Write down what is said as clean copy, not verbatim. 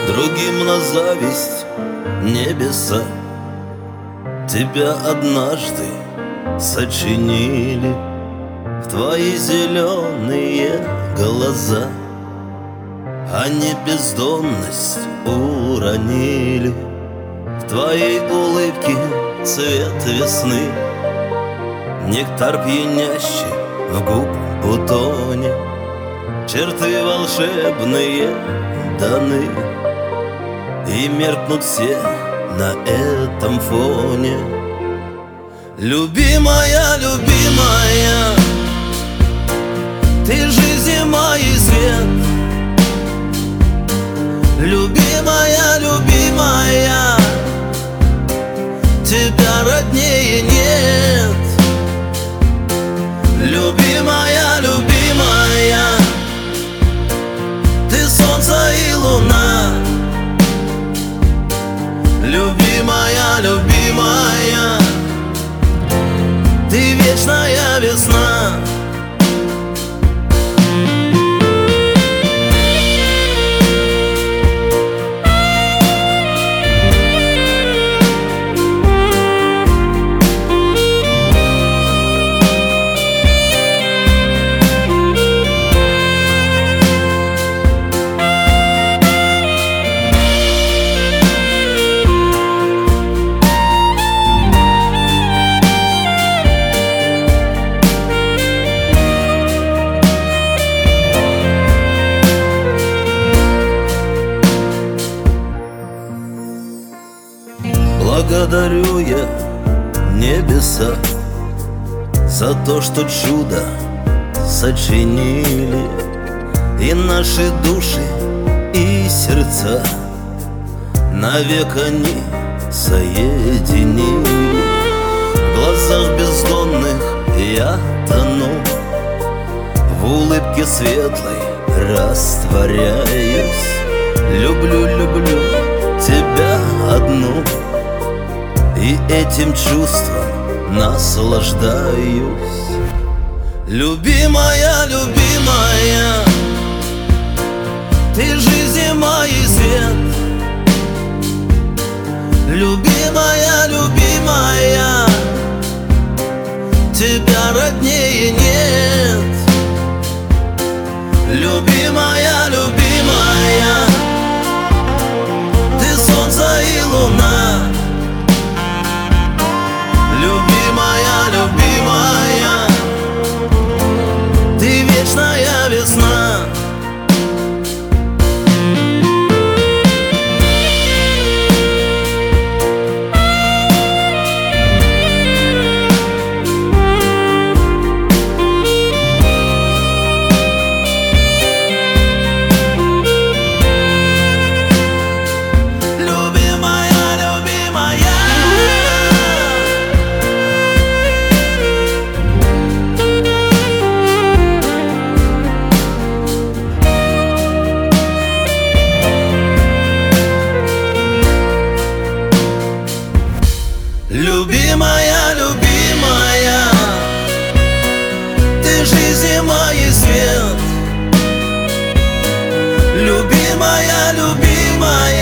Другим на зависть небеса тебя однажды сочинили в твои зеленые глаза. Они бездонность уронили в твоей улыбке цвет весны, нектар пьянящий в губ бутоне, черты волшебные даны, и меркнут все на этом фоне. Любимая, любимая, ты жизнь моей свет. Любимая, любимая, тебя роднее нет. Любимая, любимая, ты солнце и луна. Любимая, любимая, ты вечная весна. Благодарю я небеса за то, что чудо сочинили, и наши души и сердца навек они соединили. В глазах бездонных я тону, в улыбке светлой растворяюсь. Люблю, люблю тебя одну, и этим чувством наслаждаюсь. Любимая, любимая, ты жизнь моей свет. Любимая, любимая, тебя роднее нет. Любимая, любимая, ты солнце и луна. Любимая, любимая, ты вечная весна. Любимая, любимая, ты жизнь моей свет. Любимая, любимая,